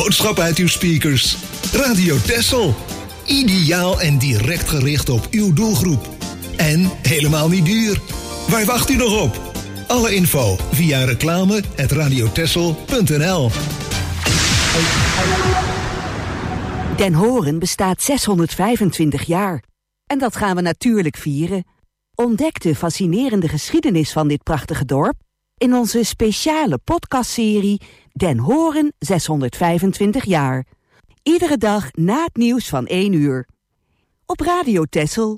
boodschap uit uw speakers. Radio Texel. Ideaal en direct gericht op uw doelgroep. En helemaal niet duur. Waar wacht u nog op? Alle info via reclame@radiotexel.nl. Den Horen bestaat 625 jaar. En dat gaan we natuurlijk vieren. Ontdek de fascinerende geschiedenis van dit prachtige dorp in onze speciale podcastserie Den Horen 625 jaar. Iedere dag na het nieuws van 1 uur. Op Radio Texel.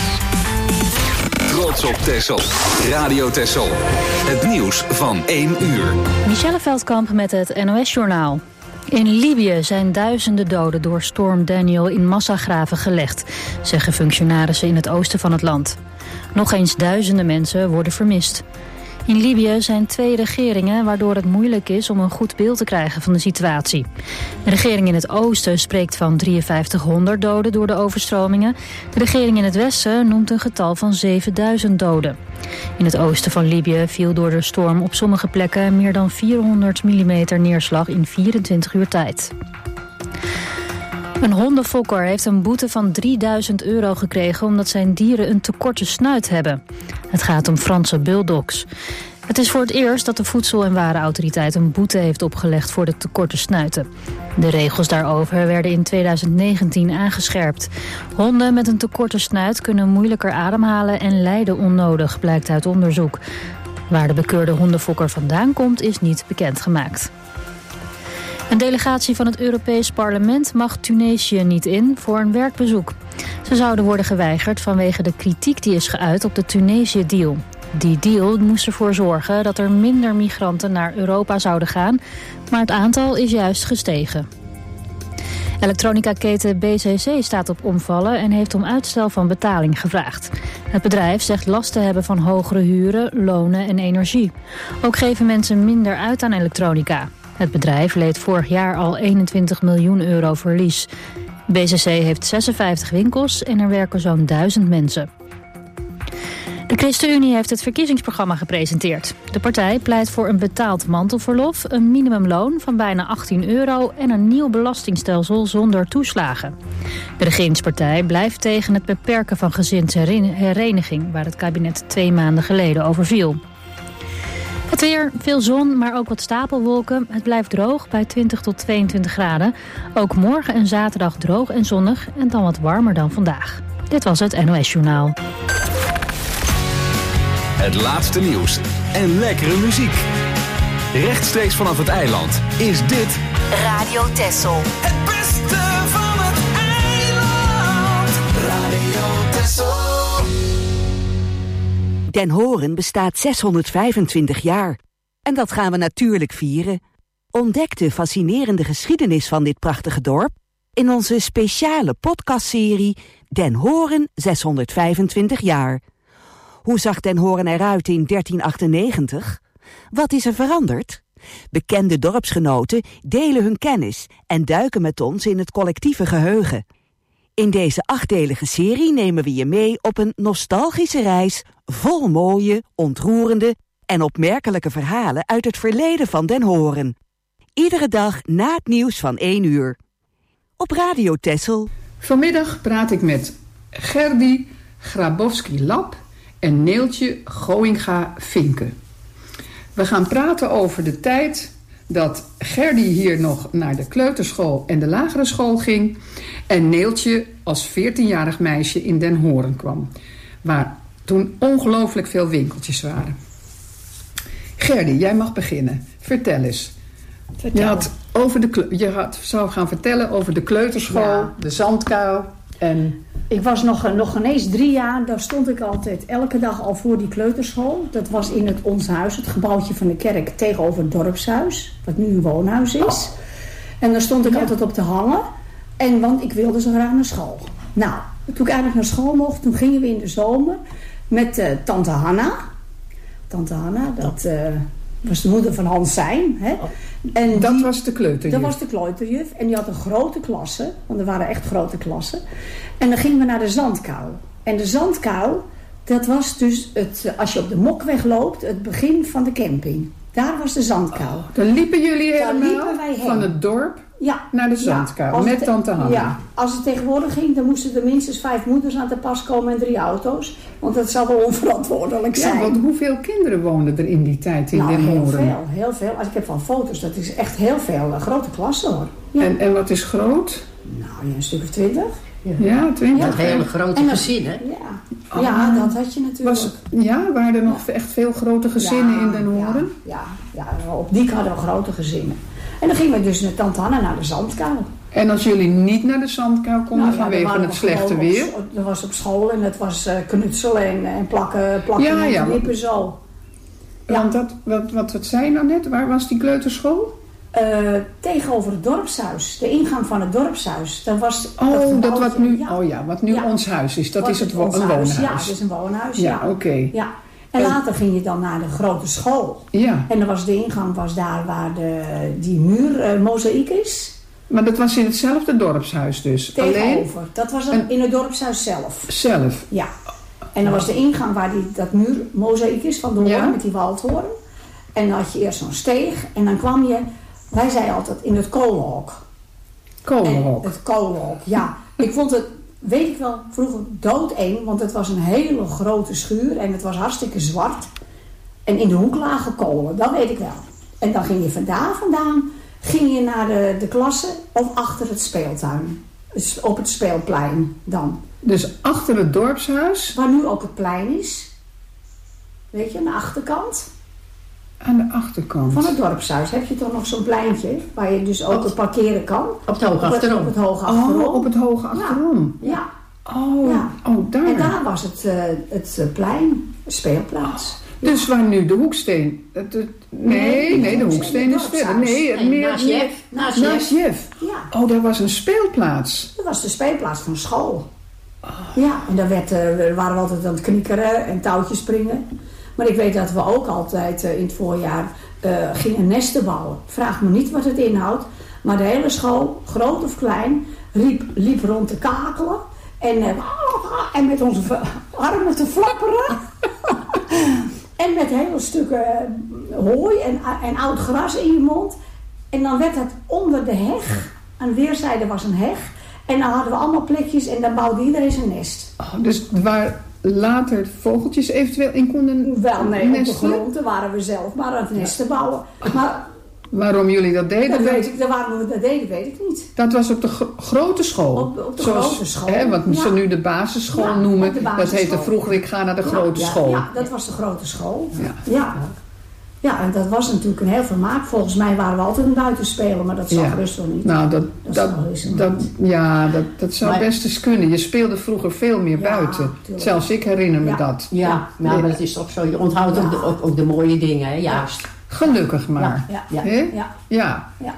Trots op Texel. Radio Texel. Het nieuws van 1 uur. Michelle Veldkamp met het NOS-journaal. In Libië zijn duizenden doden door storm Daniel in massagraven gelegd, zeggen functionarissen in het oosten van het land. Nog eens duizenden mensen worden vermist. In Libië zijn 2 regeringen waardoor het moeilijk is om een goed beeld te krijgen van de situatie. De regering in het oosten spreekt van 5300 doden door de overstromingen. De regering in het westen noemt een getal van 7000 doden. In het oosten van Libië viel door de storm op sommige plekken meer dan 400 mm neerslag in 24 uur tijd. Een hondenfokker heeft een boete van €3000 gekregen omdat zijn dieren een te korte snuit hebben. Het gaat om Franse bulldogs. Het is voor het eerst dat de Voedsel- en Warenautoriteit een boete heeft opgelegd voor de te korte snuiten. De regels daarover werden in 2019 aangescherpt. Honden met een te korte snuit kunnen moeilijker ademhalen en lijden onnodig, blijkt uit onderzoek. Waar de bekeurde hondenfokker vandaan komt is niet bekendgemaakt. Een delegatie van het Europees Parlement mag Tunesië niet in voor een werkbezoek. Ze zouden worden geweigerd vanwege de kritiek die is geuit op de Tunesië-deal. Die deal moest ervoor zorgen dat er minder migranten naar Europa zouden gaan, maar het aantal is juist gestegen. Elektronica-keten BCC staat op omvallen en heeft om uitstel van betaling gevraagd. Het bedrijf zegt last te hebben van hogere huren, lonen en energie. Ook geven mensen minder uit aan elektronica. Het bedrijf leed vorig jaar al €21 miljoen verlies. BCC heeft 56 winkels en er werken zo'n 1000 mensen. De ChristenUnie heeft het verkiezingsprogramma gepresenteerd. De partij pleit voor een betaald mantelverlof, een minimumloon van bijna €18 en een nieuw belastingstelsel zonder toeslagen. De regeringspartij blijft tegen het beperken van gezinshereniging, waar het kabinet 2 maanden geleden over viel. Het weer, veel zon, maar ook wat stapelwolken. Het blijft droog bij 20 tot 22 graden. Ook morgen en zaterdag droog en zonnig en dan wat warmer dan vandaag. Dit was het NOS-journaal. Het laatste nieuws en lekkere muziek. Rechtstreeks vanaf het eiland is dit Radio Texel. Het beste van het eiland. Radio Texel. Den Horen bestaat 625 jaar. En dat gaan we natuurlijk vieren. Ontdek de fascinerende geschiedenis van dit prachtige dorp in onze speciale podcastserie Den Horen 625 jaar. Hoe zag Den Horen eruit in 1398? Wat is er veranderd? Bekende dorpsgenoten delen hun kennis en duiken met ons in het collectieve geheugen. In deze 8-delige serie nemen we je mee op een nostalgische reis vol mooie, ontroerende en opmerkelijke verhalen uit het verleden van Den Horen. Iedere dag na het nieuws van 1 uur. Op Radio Texel. Vanmiddag praat ik met Gerdy Grabowski-Lap en Neeltje Goinga-Vinke. We gaan praten over de tijd dat Gerdy hier nog naar de kleuterschool en de lagere school ging en Neeltje als 14-jarig meisje in Den Horen kwam, waar toen ongelooflijk veel winkeltjes waren. Gerdy, jij mag beginnen. Vertel eens. Je zou gaan vertellen over de kleuterschool, ja, de zandkuil en... Ik was nog ineens 3 jaar, daar stond ik altijd elke dag al voor die kleuterschool. Dat was in het Ons Huis, het gebouwtje van de kerk tegenover het dorpshuis, wat nu een woonhuis is. En daar stond ik altijd op te hangen, want ik wilde zo graag naar school. Nou, toen ik eigenlijk naar school mocht, toen gingen we in de zomer met tante Hanna. Tante Hanna, dat was de moeder van Hans Zijn. Hè? En dat was de kleuterjuf? Dat was de kleuterjuf. En die had een grote klasse, want er waren echt grote klassen. En dan gingen we naar de zandkuil. En de zandkuil, dat was dus, als je op de Mokweg loopt, het begin van de camping. Daar was de zandkuil. Dan liepen jullie Daar helemaal liepen wij heen. van het dorp Ja. naar de zandkuil als met het- tante Hanna. Ja, als het tegenwoordig ging, dan moesten er minstens 5 moeders aan te pas komen en 3 auto's. Want dat zou wel onverantwoordelijk zijn. Ja, want hoeveel kinderen woonden er in die tijd in Den heel Horen? veel, heel veel. Als ik heb van foto's, dat is echt heel veel. Een grote klasse hoor. Ja. En wat is groot? Nou, ja, een stuk of 20. Ja, 20. Dat hele grote En dat- gezinnen. Ja. Ja, dat had je natuurlijk. Waren er nog echt veel grote gezinnen in Den Horen? Ja, op die hadden we grote gezinnen. En dan gingen we dus met tante Hanna naar de zandkuil. En als jullie niet naar de zandkuil konden Nou ja, dan vanwege waren het we slechte gewoon weer? Dat was op school en het was knutselen en plakken Ja, met ja, de lippen zo. Ja. Want wat zei je nou net? Waar was die kleuterschool? Tegenover het dorpshuis, de ingang van het dorpshuis. Dat was Dat wat nu, ja. wat nu Ja. ons huis is. Dat Wat is het ons een huis. woonhuis. Ja, het is een woonhuis. Ja, Ja, oké. Ja. En later ging je dan naar de grote school. Ja, En dan was de ingang daar waar die muur mozaïek is. maar dat was in hetzelfde dorpshuis dus. Alleen Tegenover. Dat was dan En- in het dorpshuis zelf. zelf. Ja. En dan was de ingang waar dat muur mozaïek is van de hoorn Ja. met die waldhoorn. En dan had je eerst zo'n steeg. En dan kwam je, wij zeiden altijd, in het kolenhok. Kolenhok. Het kolenhok, ja. Ik vond het, weet ik wel, vroeger doodeng. Want het was een hele grote schuur. En het was hartstikke zwart. En in de hoek lagen kolen, dat weet ik wel. En dan ging je daar vandaan, ging je naar de klasse of achter het speeltuin. Dus op het speelplein dan. Dus achter het dorpshuis, Waar nu ook het plein is. Weet je, aan de achterkant aan de achterkant. van het dorpshuis heb je toch nog zo'n pleintje. Waar je dus ook parkeren kan. Op de hoge achterom. Op het hoge achterom. Oh, op het hoge achterom. Ja. Oh, Ja. daar. En daar was het plein, de speelplaats. Dus waar nu de hoeksteen... Nee, de hoeksteen is dorpshuis. verder. Nee, Nee, naast Jeff. naast Jeff. Ja, Oh, daar was een speelplaats. dat was de speelplaats van school. Ja, en daar waren we altijd aan het knikkeren en touwtjes springen. Maar ik weet dat we ook altijd in het voorjaar gingen nesten bouwen. Vraag me niet wat het inhoudt. Maar de hele school, groot of klein, liep rond te kakelen. En met onze armen te flapperen. En met hele stukken hooi en oud gras in je mond. En dan werd het onder de heg. Aan weerszijden was een heg. En dan hadden we allemaal plekjes en dan bouwde iedereen zijn nest. Oh, dus waar later vogeltjes eventueel in konden Wel, nee, op de nestelen? grond daar waren we zelf maar aan het nesten bouwen. Maar Waarom jullie dat deden? dat weet ik, waarom we dat deden, weet ik niet. Dat was op de grote school. Op de grote school. Hè, wat Ja. ze nu de basisschool Ja, noemen. op de Dat basisschool. heette vroeger, ik ga naar de grote Ja, school. Ja, dat was de grote school. Ja. Ja, en dat was natuurlijk een heel vermaak. Volgens mij waren we altijd een buitenspeler, maar dat zal Ja. gerust wel niet. Nou, Dat zal eens dat zou Maar- best eens kunnen. Je speelde vroeger veel meer Ja, buiten. tuurlijk. Zelfs ik herinner me Ja. dat. Ja, maar dat is toch zo. Je onthoudt ook de mooie dingen, hè? Juist. Gelukkig maar. Ja. Hè? Ja. Ja. Ja.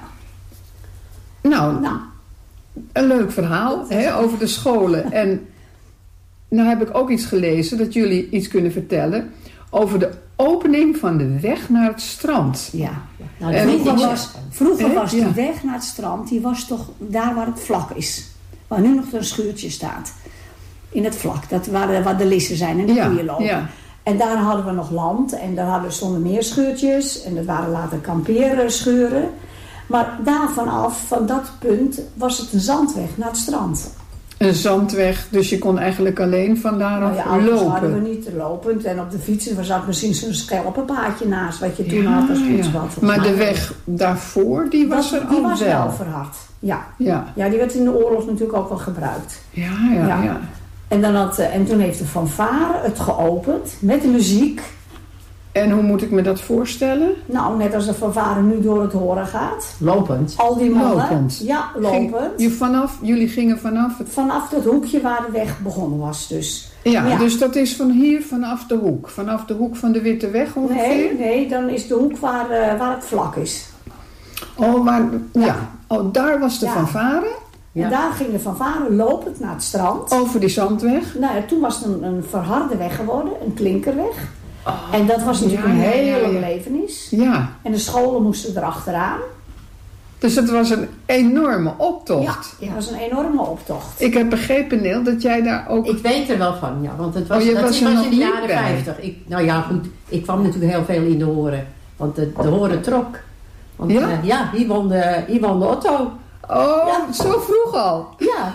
Nou, Nou, een leuk verhaal hè, over de scholen. En nou heb ik ook iets gelezen dat jullie iets kunnen vertellen over de opening van de weg naar het strand. ja. Nou, En dat weet Vroeger ik was, zo. vroeger was die Ja. weg naar het strand, die was toch daar waar het vlak is. Waar nu nog een schuurtje staat. In het vlak, dat waar de lissen zijn en de koeien lopen. ja. En daar hadden we nog land en daar stonden meer schuurtjes. En dat waren later kampeerschuren. Maar daar vanaf, van dat punt, was het een zandweg naar het strand. Een zandweg, dus je kon eigenlijk alleen van daaraf Nou ja, auto's hadden we lopen. niet lopend. En op de fietsen zat misschien zo'n schelpenpaadje naast, wat je toen had als fietsbad. Maar de weg daarvoor, die was er die al was wel. wel verhard. Ja. Ja, Ja, die werd in de oorlog natuurlijk ook wel gebruikt. ja. Ja. En toen heeft de fanfare het geopend met de muziek. En hoe moet ik me dat voorstellen? Nou, net als de fanfare nu door het horen gaat. Lopend. Al die mannen. Lopend. Ja, lopend. Jullie gingen vanaf het... Vanaf dat hoekje waar de weg begonnen was dus. Ja, dus dat is van hier vanaf de hoek. Vanaf de hoek van de Witte Weg ongeveer? Nee, dan is de hoek waar het vlak is. Oh, Oh, daar was de Ja. fanfare. Ja. En daar ging de fanfare lopend naar het strand. Over die zandweg. Nou ja, toen was het een verharde weg geworden, een klinkerweg. En dat was natuurlijk ja, een hele ja. belevenis. Ja, En de scholen moesten erachteraan. dus het was een enorme optocht. Ja, dat was een enorme optocht. Ik heb begrepen, Neel, dat jij daar ook... Ik weet er wel van, ja. Want het was, je dat was er was nog in de niet jaren bij. 50. Nou ja, goed. Ik kwam natuurlijk heel veel in de horen. Want de horen trok. Want Ja? hier woonde Otto. Oh, Ja. zo vroeg al. Ja.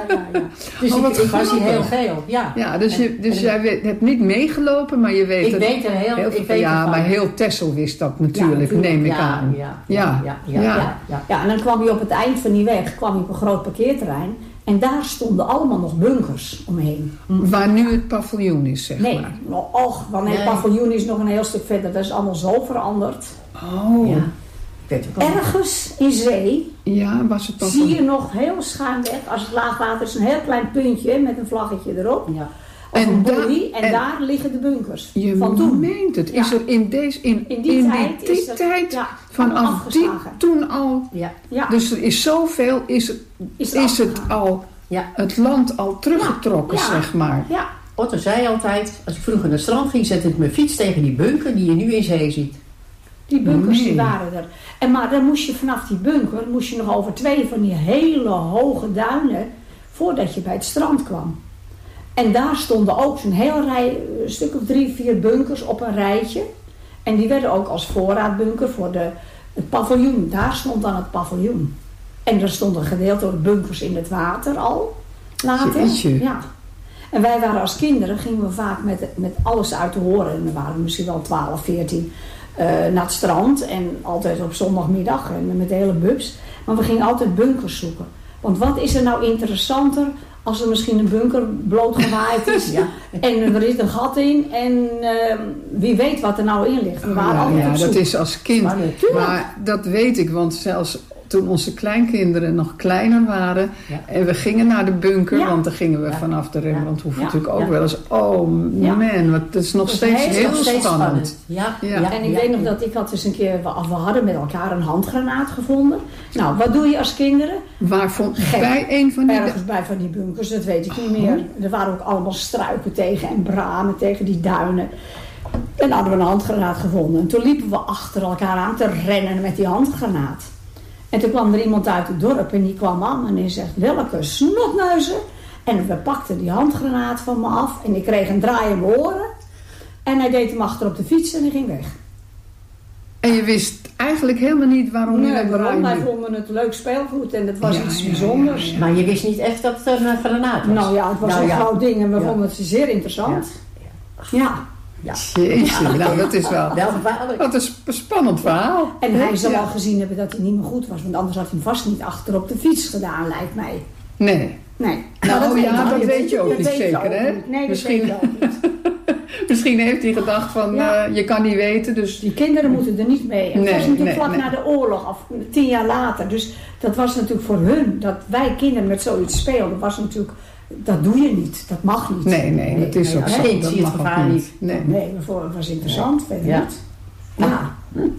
Dus Oh, wat ik was hier heel grappig. geel. Ja, Ja, dus jij hebt niet meegelopen, maar je weet ik het. weet er heel veel ik van. weet Ja, ervan. maar heel Texel wist dat natuurlijk, neem ik aan. Ja. Ja, en dan kwam je op het eind van die weg kwam je op een groot parkeerterrein. En daar stonden allemaal nog bunkers omheen. Waar nu het paviljoen is, zeg Nee, maar. want het paviljoen is nog een heel stuk verder. Dat is allemaal zo veranderd. Oh, Ja. Ik weet het ook. Ergens in zee ja, was het zie je paviljoen. nog heel schuin weg. Als het laagwater is, een heel klein puntje met een vlaggetje erop. Ja. Of En een daar- boei. En en- daar liggen de bunkers. Je van toen. meent het. Ja. Is er in die tijd, ja, vanaf die afgeslagen. toen al... Ja, Dus er is zoveel, is het afgegaan. al, Ja. het land al teruggetrokken, Ja. zeg maar. Ja, Otto zei altijd, als ik vroeger naar het strand ging, zette ik mijn fiets tegen die bunker die je nu in zee ziet. die bunkers die Nee. waren er. Maar dan moest je vanaf die bunker nog over 2 van die hele hoge duinen voordat je bij het strand kwam. En daar stonden ook zo'n heel rij, een stuk of 3, 4 bunkers op een rijtje. En die werden ook als voorraadbunker voor het paviljoen. Daar stond dan het paviljoen. En er stond een gedeelte door bunkers in het water al. Later. Jeetje. Ja. En wij waren als kinderen, gingen we vaak met alles uit te horen. En we waren misschien wel 12, 14 naar het strand. En altijd op zondagmiddag en met de hele bubs. Maar we gingen altijd bunkers zoeken. Want wat is er nou interessanter als er misschien een bunker blootgewaaid is. Ja. En er zit een gat in. En wie weet wat er nou in ligt. We waren altijd op zoek. dat is als kind. Maar natuurlijk. Maar dat weet ik, want zelfs toen onze kleinkinderen nog kleiner waren. Ja. En we gingen naar de bunker, Ja. want dan gingen we Ja. vanaf de Rembrandthoef Ja. natuurlijk ook Ja. wel eens. Oh Ja. man, wat, dat is nog Dat is steeds heel nog steeds spannend. Ja. Ja. En ik weet nog dat ik had dus een keer, we hadden met elkaar een handgranaat gevonden. Nou, wat doe je als kinderen? Waar vond Gek. bij een van die... Ergens bij van die bunkers, dat weet ik niet meer. Er waren ook allemaal struiken tegen en bramen tegen die duinen. En dan hadden we een handgranaat gevonden. En toen liepen we achter elkaar aan te rennen met die handgranaat. En toen kwam er iemand uit het dorp en die kwam aan en die zegt, welke snotneuzen. En we pakten die handgranaat van me af en ik kreeg een draai in mijn oren. En hij deed hem achter op de fiets en hij ging weg. En je wist eigenlijk helemaal niet waarom je Nee, dat waarom? Wij draaide. vonden het leuk speelgoed en het was Ja, iets ja, bijzonders. ja, ja. Maar je wist niet echt dat het een granaat was. Nou ja, het was een groot ding en we Ja. vonden het zeer interessant. Ja. Ja. Jezus, nou dat is wel... Wel gevaarlijk. Wat een spannend verhaal. En hij zal Ja. al gezien hebben dat hij niet meer goed was. Want anders had hij hem vast niet achter op de fiets gedaan, lijkt mij. Nee. Nee. Nou ja, dat weet je ook dat niet weet je zeker, ook hè? niet. Nee, dat Misschien- weet je ook niet. Misschien heeft hij gedacht van, Ja. je kan niet weten, dus... Die kinderen moeten er niet mee. En het Nee, was natuurlijk nee, vlak nee. na de oorlog, of 10 jaar later. Dus dat was natuurlijk voor hun, dat wij kinderen met zoiets speelden, was natuurlijk... Dat doe je niet, dat mag niet. Nee, dat is ook als zo. kind Dat zie je het mag ook gevaar niet. niet. Nee. Nee, het was interessant, verder Ja. niet. Ja.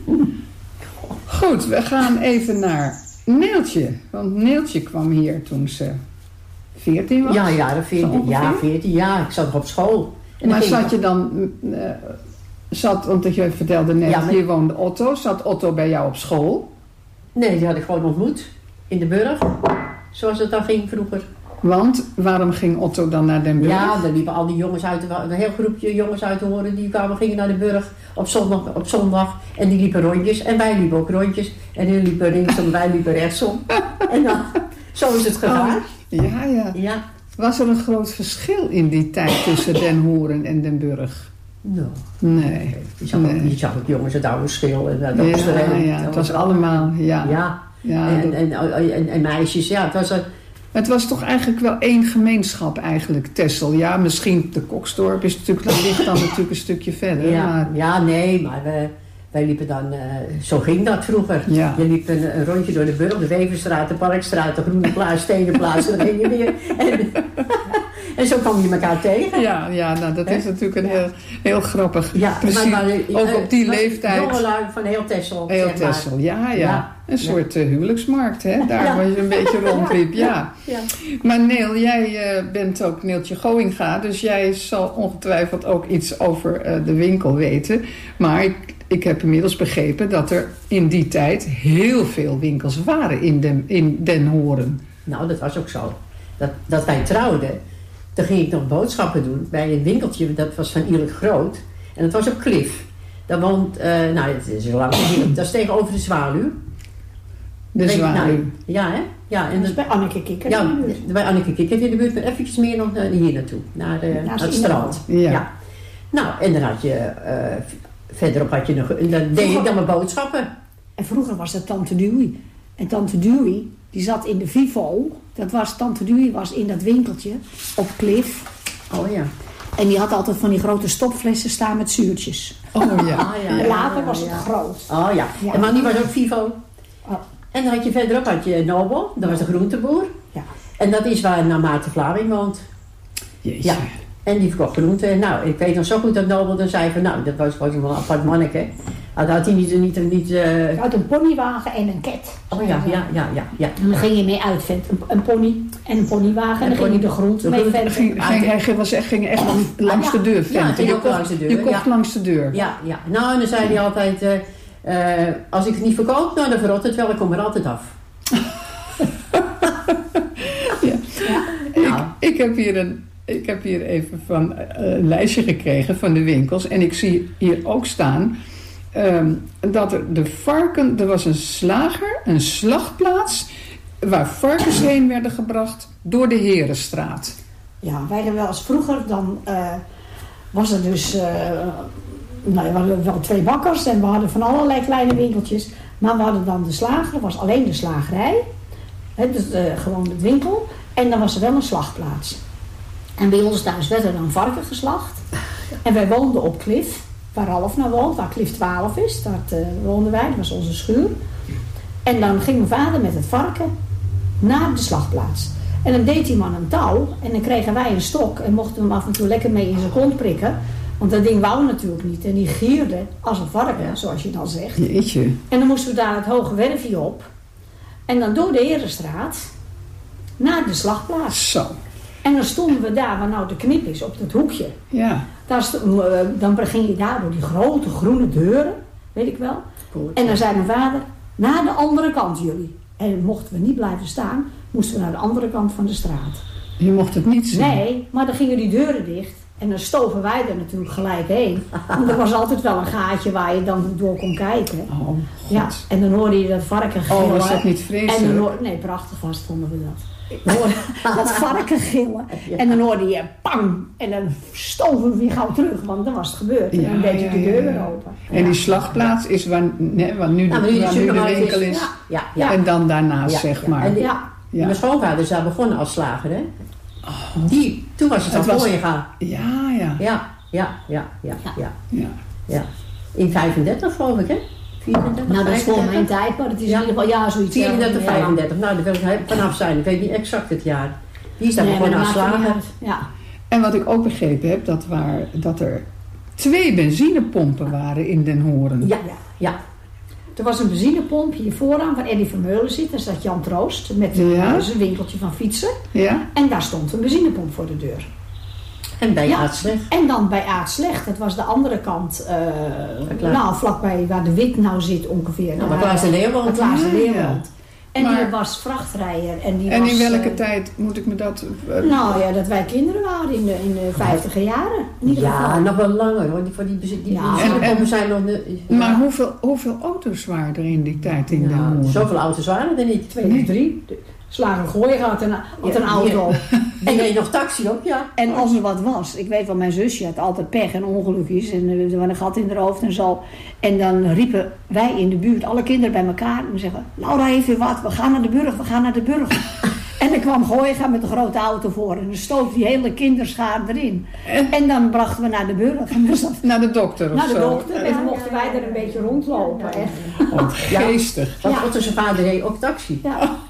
Goed, we gaan even naar Neeltje. Want Neeltje kwam hier toen ze 14 was. Ja, jaren 14. Zo Ja, ongeveer? 14 jaar. Ik zat nog op school. En dan Maar ging zat je dan... want je vertelde net, Ja, maar- hier woonde Otto. Zat Otto bij jou op school? Nee, die had ik gewoon ontmoet. In de burg. Zoals het dan ging vroeger. Want waarom ging Otto dan naar Den Burg? Ja, dan liepen al die jongens uit, een heel groepje jongens uit te horen. Die gingen naar de burg op zondag. En die liepen rondjes. En wij liepen ook rondjes. En die liepen linksom, wij liepen rechtsom. En dan, zo is het gegaan. Ja. Ja. Was er een groot verschil in die tijd tussen Den Horen en Den Burg? Nou, Nee. je zag ook jongens het oude schil en dat Oosterheen. Ja, het was allemaal, ja. Ja. En meisjes, ja. Het was een... Het was toch eigenlijk wel één gemeenschap eigenlijk, Texel. Ja, misschien de Koksdorp is natuurlijk, dat ligt dan natuurlijk een stukje verder. Maar, Maar wij liepen dan, zo ging dat vroeger. Ja. Je liep een rondje door de burg, de Weverstraat, de Parkstraat, de Groene Plaats, Stenenplaats, en dan ging je weer. En zo kwam je elkaar tegen. ja, nou dat is natuurlijk een heel grappig. Ja, Precies, ook op die leeftijd. Jongelui van heel Texel. Heel zeg maar. Texel, ja. Ja. Een soort huwelijksmarkt, hè? Daar Ja. waar je een beetje rondliep, ja. Ja. Maar Neel, jij bent ook Neeltje Goinga, dus jij zal ongetwijfeld ook iets over de winkel weten. Maar ik heb inmiddels begrepen dat er in die tijd heel veel winkels waren in Den Horen. Nou, dat was ook zo. Dat wij trouwden, toen ging ik nog boodschappen doen bij een winkeltje, dat was van Ielijk Groot. En dat was op Klif. Daar woont, het is al lang geleden, dat is tegenover de Zwaluw. De Zwaluw. Ja, hè? Ja, en Dat is bij Anneke Kikker. ja, bij Anneke Kikker in de buurt, maar eventjes meer nog hier naartoe, naar het strand. Ja. Nou, en dan had je, verderop had je nog, dan deed je dan maar boodschappen. En vroeger was dat Tante Dewey. En Tante Dewey, die zat in de Vivo. Tante Dewey was in dat winkeltje op Cliff. Oh ja. En die had altijd van die grote stopflessen staan met zuurtjes. Oh ja. En later was het groot. Oh ja. Ja. En maar die was ook Vivo. Oh. En dan had je verderop had je Nobel, dat was de groenteboer. Ja. En dat is waar Maarten Vlaming woont. Jeetje. Ja. En die verkocht groenten. Nou, ik weet nog zo goed dat Nobel dan zei van, nou, dat was wel een apart manneke. Had hij niet Uit een ponywagen en een ket. Oh ja. En dan ging je mee uitventen. Een pony en een ponywagen. En dan ging je de groenten mee venten. Hij ging echt langs de deur venten. Ja, ging ook langs de deur. Je kocht langs de deur. Ja. Nou, en dan zei hij altijd, als ik het niet verkoop, nou, dan verrot het wel, ik kom er altijd af. Ik heb hier even van een lijstje gekregen van de winkels. En ik zie hier ook staan dat er was een slager, een slagplaats, waar varkens heen werden gebracht door de Herenstraat. Ja, wij hebben wel eens vroeger, dan was er dus, we hadden wel 2 bakkers en we hadden van allerlei kleine winkeltjes. Maar we hadden dan de slager, dat was alleen de slagerij, dus gewoon het winkel. En dan was er wel een slagplaats. En bij ons thuis werd er dan varken geslacht. En wij woonden op Cliff, waar Ralf nou woont, waar Cliff 12 is. Dat woonden wij, dat was onze schuur. En dan ging mijn vader met het varken naar de slagplaats. En dan deed die man een touw en dan kregen wij een stok en mochten hem af en toe lekker mee in zijn kont prikken. Want dat ding wou natuurlijk niet. En die gierde als een varken, zoals je dan zegt. Jeetje. En dan moesten we daar het hoge werfje op. En dan door de Herenstraat naar de slagplaats. Zo. En dan stonden we daar waar nou de knip is, op dat hoekje. Ja. Dan ging je daar door die grote groene deuren, weet ik wel. Goed. En dan zei mijn vader, naar de andere kant jullie. En mochten we niet blijven staan, moesten we naar de andere kant van de straat. Je mocht het niet zien. Nee, maar dan gingen die deuren dicht. En dan stoven wij er natuurlijk gelijk heen. Want er was altijd wel een gaatje waar je dan door kon kijken. Oh, God. Ja, en dan hoorde je dat varken gillen. Oh, was dat niet vreselijk? Nee, prachtig was, vonden we dat. Dan hoorde dat varken gillen. En dan hoorde je pang. En dan stoven we weer gauw terug, want dan was het gebeurd. En dan deed je de deur weer open. En die slagplaats is waar nu de winkel is. Ja. En dan daarnaast, zeg maar. En mijn schoonvader is daar begonnen als slager, hè. Toen was het al Gooienga. Ja. In 35 geloof ik, hè? 34, nou, dat is voor 35? mijn tijd, maar het is in ieder geval zoiets. 34, 35. Nou, daar wil ik vanaf zijn. Ik weet niet exact het jaar. Die is daar begonnen als slager. Ja. En wat ik ook begrepen heb, dat er 2 benzinepompen waren in Den Horen. Ja. Er was een benzinepomp hier vooraan waar Eddie Vermeulen zit. Daar zat Jan Troost met zijn winkeltje van fietsen. Ja. En daar stond een benzinepomp voor de deur. En bij Aartslecht. En dan bij Aartslecht. Dat was de andere kant. Vlakbij waar de Wit nou zit ongeveer. Nou, waar Klaas de Leer woont. Klaas de Leer Ja. woont. En die was vrachtrijder. En in welke tijd moet ik me dat... dat wij kinderen waren in de 50e jaren. In ieder geval. Nog wel langer hoor. Die benzinepompen zijn nog... Maar hoeveel auto's waren er in die tijd in Den Horen? Zoveel auto's waren er niet. 2 of 3. Slager Gooien had een auto. En je nog taxi ook, ja. En als er wat was, ik weet wel, mijn zusje had altijd pech en ongelukjes en er was een gat in haar hoofd en zo. En dan riepen wij in de buurt, alle kinderen bij elkaar, en zeggen: Laura heeft weer wat, we gaan naar de burg. En dan kwam Gooienga met een grote auto voor en dan stoof die hele kinderschaar erin. En dan brachten we naar de burg. Naar de dokter of zo? Naar de dokter en dan mochten wij er een beetje rondlopen. Wat geestig. Want Otto zijn vader reed ook taxi.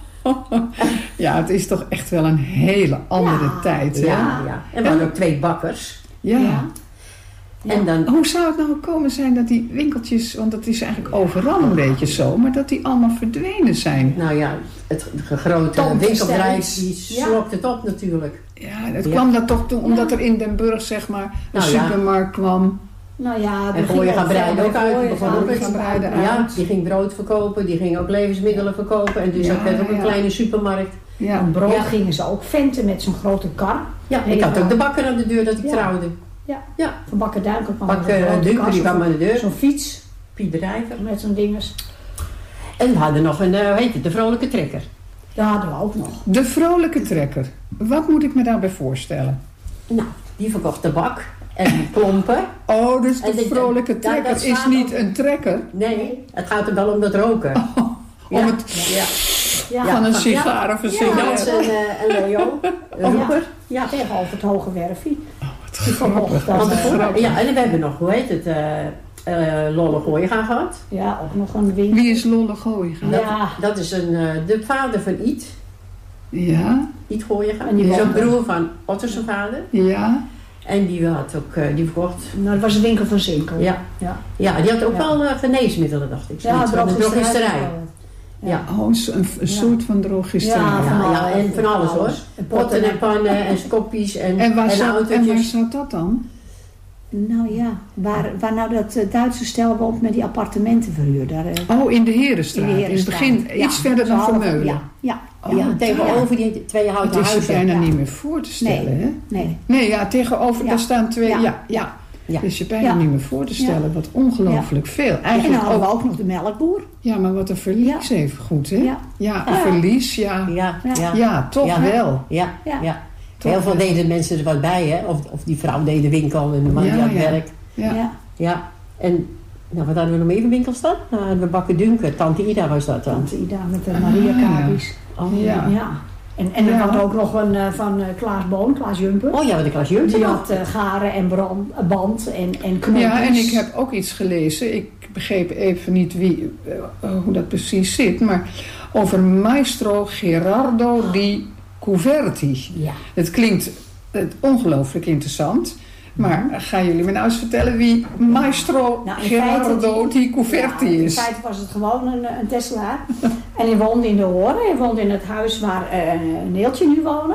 Ja, het is toch echt wel een hele andere tijd, hè? Ja. En we hadden ook 2 bakkers. Ja. En dan... Hoe zou het nou komen zijn dat die winkeltjes, want dat is eigenlijk overal een beetje zo, maar dat die allemaal verdwenen zijn? Nou ja, het grote winkelbedrijf die slokt het op natuurlijk. Ja, het kwam dat toch toen, omdat er in Den Burg, zeg maar, een supermarkt kwam. Nou ja, en Gooienga breidde ook uit. Ja, die ging brood verkopen, die ging ook levensmiddelen verkopen. En dus werd ook een kleine supermarkt. Ja. En brood gingen ze ook venten met zo'n grote kar. Ja, ik had ook de bakker aan de deur dat ik trouwde. Ja. Van Bakker Duinker kwam Dunker, die kwam aan de deur. Zo'n fiets. Piet Drijver. Met zo'n dinges. En we hadden nog een, de vrolijke trekker. Dat hadden we ook nog. De vrolijke trekker. Wat moet ik me daarbij voorstellen? Nou, die verkocht tabak en klompen. Oh, dus de En vrolijke trekker dat is staat niet op- een trekker. Nee, het gaat er wel om dat roken. Om het van een sigaar of een Jans sigaret. en Leo, roeper. Ja. Tegenover het Hoge Werfie. Wat grappig. Want Wat de grappig. ja, en we hebben nog, hoe heet het, Lolle Gooiega gehad. Ja, ook nog een winkel. Wie is Lolle Gooiega? Ja. Dat is de vader van Iet. Ja, Iet Gooiega. En die Die is ook woonde- broer van Otto zijn vader. ja. En die had ook, die verkocht. Nou, dat was een winkel van Zinkel. Ja. Ja. Ja, die had ook Ja. wel geneesmiddelen, dacht ik. Ja, Zoiets van de drogisterij. Ja. Ja. Oh, een soort van drogisterij. Ja, van Ja, en van alles hoor. En Potten en pannen en skoppies En waar autootjes. zat dat dan? Nou ja, waar nou dat Duitse stel woont met die appartementen verhuur. Daar, Oh, in de Herenstraat. in de In het begin Ja, iets verder zo dan half- Vermeulen. Ja, ja. Oh, Ja, tegenover die twee Het houten is je huizen. bijna ja. niet meer voor te stellen, hè? Nee. Nee, ja, tegenover, Ja. daar staan twee... Ja, Ja. ja. Ja. Het is je bijna Ja. niet meer voor te stellen. Wat ongelooflijk veel. En dan Eigenlijk hadden we ook... ook nog de melkboer. Ja, maar wat een verlies even goed, hè? Ja. Ja, een Ja. verlies, ja. Ja, ja. Ja, toch Ja. wel. Ja, Ja. ja. Toch Heel veel wel. deden mensen er wat bij, hè? Of die vrouw deed de winkel en de man Ja, die had ja. werk. Ja. Ja. Ja. En nou, wat hadden we nog meer in winkels dan? Nou, we Bakker Dunker, Tante Ida was dat dan. Tante Ida met de Maria Kabis. Oh, Ja. Ja. En er Ja. had ook nog een van Klaas Boon, Klaas Jumper. Oh ja, wat de klas Jumper Die nog. had garen en band en knoopjes. Ja, en ik heb ook iets gelezen. Ik begreep even niet hoe dat precies zit. Maar over Maestro Gerardo di Cuverti. Ja. Het klinkt ongelooflijk interessant. Maar gaan jullie me nou eens vertellen wie Maestro Nou, in Gerardo feite- di Cuverti Ja, in is? feite was het gewoon een Tesselaar. En hij woonde in de Horen. Hij woonde in het huis waar Neeltje nu woonde.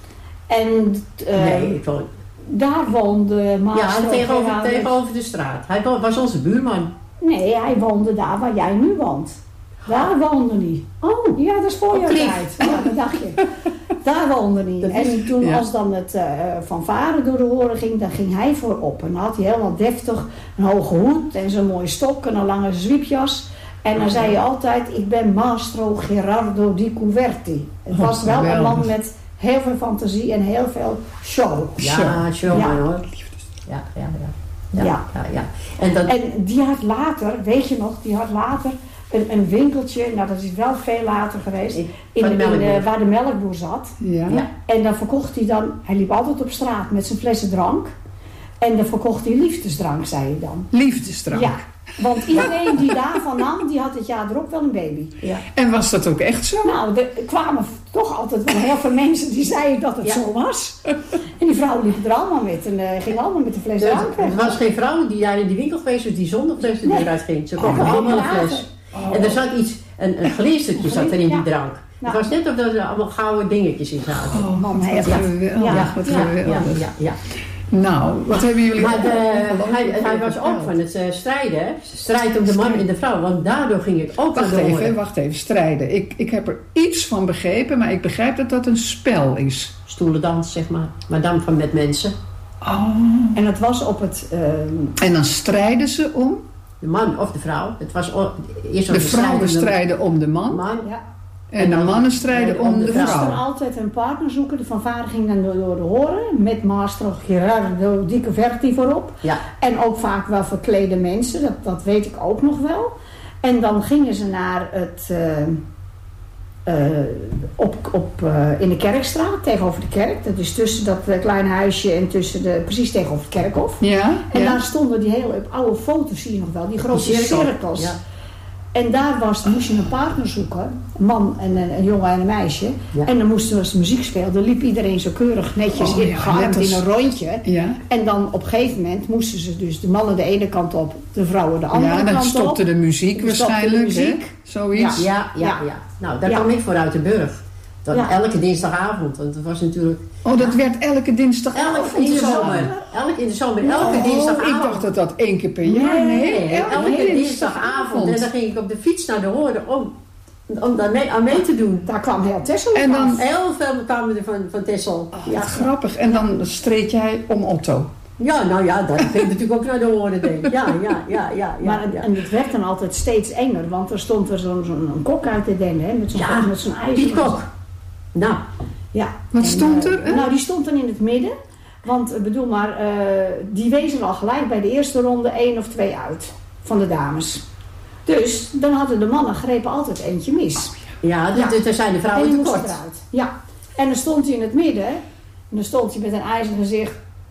En Nee, ik wil... daar woonde Maestro Ja, Gerardo. tegenover de straat. Hij was onze buurman. Nee, hij woonde daar waar jij nu woont. Daar woonde hij. Oh. Ja, dat is voor Op jouw Klif. tijd. Ja, dat dacht je. Daar woonde hij. Dat is- En toen ja. als dan het fanfare door de horen ging, dan ging hij voorop. En dan had hij helemaal deftig een hoge hoed en zo'n mooie stok en een lange zwiepjas. En dan zei je altijd, ik ben Maestro Gerardo di Cuverti. Het was wel een man geweldig. met heel veel fantasie en heel veel show. Ja, showman Ja. hoor. Ja, ja, ja. Ja, Ja. ja, ja. En dat... En die had later, weet je nog, die had later een winkeltje, nou dat is wel veel later geweest, Van de melkboer. waar de melkboer zat. Ja. Ja. En dan verkocht hij dan, hij liep altijd op straat met zijn flessen drank. En dan verkocht hij liefdesdrank, zei hij dan. Liefdesdrank. Ja, want iedereen die daarvan nam, die had het jaar erop wel een baby. Ja. En was dat ook echt zo? Nou, er kwamen toch altijd wel heel veel mensen die zeiden dat het Ja. zo was. En die vrouwen liepen er allemaal met en gingen allemaal met de fles Er drank weg. was geen vrouw die daar in die winkel geweest was die zonder fles de deur Nee. uitging. Ze kochten Oh, allemaal een later. fles. En er zat iets, een glinstertje zat er in die Ja. drank. Nou. Het was net of er allemaal gouden dingetjes in zaten. Oh, Man, wat heel geweldig. Ja. Wat ja, geweldig. ja, ja. Nou, wat hebben jullie... Maar ongelooflijk hij veel was ook verteld. van het strijden. Hè? Strijd om de man en de vrouw. Want daardoor ging het ook Wacht naar de even, horen. wacht even. Strijden. Ik heb er iets van begrepen, maar ik begrijp dat dat een spel is. Stoelendans, zeg maar. Maar dan van met mensen. Oh. En het was op het... En dan strijden ze om... De man of de vrouw. Het was eerst De was vrouwen strijd strijden om de om man. de man. ja. En de mannen strijden om de Er was er vrouw. altijd een partner zoeken. De fanfare ging dan door de horen. Met Maestro Gerardo di Cuverti voorop. Ja. En ook vaak wel verklede mensen. Dat weet ik ook nog wel. En dan gingen ze naar het... in de Kerkstraat, tegenover de kerk. Dat is tussen dat kleine huisje en precies tegenover het kerkhof. Ja? En Ja? daar stonden die hele oude foto's, zie je nog wel, die grote Die cirkel. cirkels. Ja. En daar moest je een partner zoeken, een man en een jongen en een meisje. Ja. En dan moesten als de muziek speelde, liep iedereen zo keurig netjes Oh, ja, gearmd net als- in een rondje. Ja. En dan op een gegeven moment moesten ze dus de mannen de ene kant op, de vrouwen de andere Ja, kant dan op. stopte de muziek Dan stopte de waarschijnlijk, muziek. hè? Zoiets. Ja. Nou, daar Ja. kwam ik voor uit de burg. Dan Ja. elke dinsdagavond. Want het was natuurlijk... Oh, dat werd elke dinsdagavond. Elke in de zomer. Elke Oh, dinsdagavond. ik dacht dat dat 1 keer per jaar. Nee, elke dinsdagavond. En dan ging ik op de fiets naar de horen om daar aan mee te doen. Daar kwam heel Texel En dan- af. Heel veel kwamen er van Texel. Wat grappig. En dan streed jij om Otto. Ja, nou ja, dat ging natuurlijk ook naar de oren, denk ik. Ja. Maar en het werd dan altijd steeds enger, want er stond er zo'n kok uit de den, hè, met zo'n ijzer. Piet Kok. Nou. Ja. Wat stond er? Nou, die stond dan in het midden. Want bedoel maar, die wezen al gelijk bij de eerste ronde 1 of 2 uit van de dames. Dus dan hadden de mannen grepen altijd eentje mis. Ja, daar zijn de vrouwen tekort. Eruit. Ja. En dan stond hij in het midden. En dan stond hij met een ijzeren gezicht.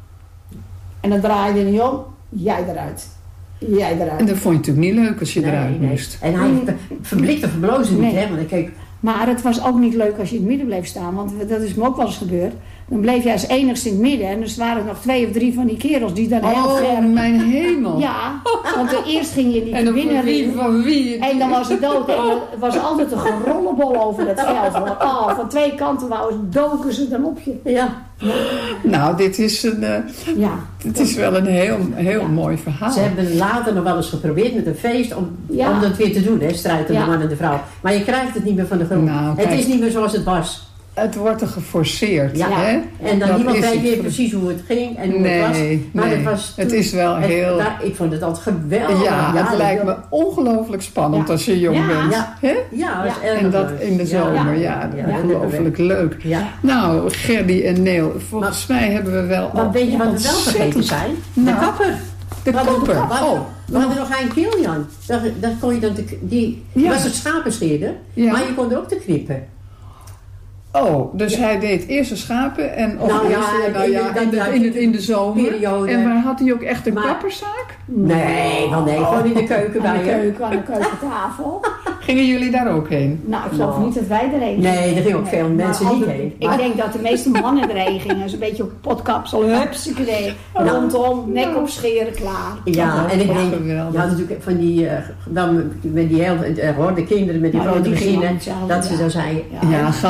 En dan draaide hij om. Jij eruit. En dat vond je natuurlijk niet leuk als je eruit moest. En hij verblikte verblozen niet, hè? Want ik keek... Maar het was ook niet leuk als je in het midden bleef staan. Want dat is me ook wel eens gebeurd. Dan bleef jij als enigste in het midden. En dus waren er nog 2 of 3 van die kerels die dan heel ver... Oh, mijn hemel. Ja, want eerst ging je en niet binnen. Van wie? En dan was het dood. En er was altijd een gerollenbol over het veld. Oh, van 2 kanten doken ze dan op je. Ja. Nou, dit is het is wel een heel mooi verhaal. Ze hebben later nog wel eens geprobeerd met een feest om dat weer te doen, hè? Strijd tussen de man en de vrouw. Maar je krijgt het niet meer van de grond. Nou, het is niet meer zoals het was. Het wordt er geforceerd. Ja. Hè? En dan niemand weet weer precies hoe het ging en hoe het was. Maar het was toen, het is wel heel... ik vond het altijd geweldig. Ja, het lijkt me ongelooflijk spannend als je jong bent. Ja, dat is erg en dat leuk. in de zomer. Ongelooflijk leuk. Ja. Nou, Gerdy en Neel, volgens mij hebben we wel... Maar weet je wat we wel vergeten zijn? De kapper. De kapper. We hadden nog een Kilian. Daar kon je dan die was het schapenscheerder, maar je kon er ook te knippen. Oh, dus hij deed eerst de schapen en in de zomer. En waar had hij ook echt een kapperszaak? Nee, gewoon in de keuken bij je. Aan de keukentafel. Gingen jullie daar ook heen? Nou, ik geloof niet dat wij erheen gingen. Nee, er gingen ook veel mensen niet heen. Ik denk dat de meeste mannen erheen gingen. Zo'n beetje op potkapsel, hupsakee. Rondom, nek op scheren, klaar. Ja, en ik denk, je had natuurlijk van die, met die hele horde kinderen met die grote gezinnen, dat ze zo zeiden. Ja, ga